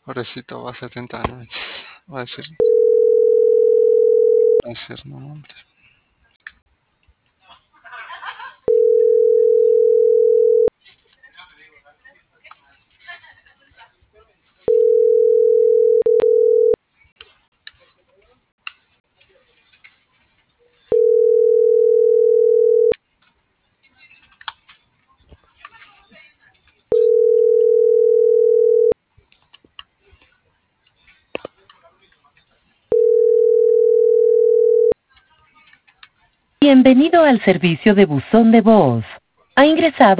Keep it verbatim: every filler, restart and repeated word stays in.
Pobrecito, va a setenta años. Va a decir, va a decir, no, hombre. Bienvenido al servicio de buzón de voz. Ha ingresado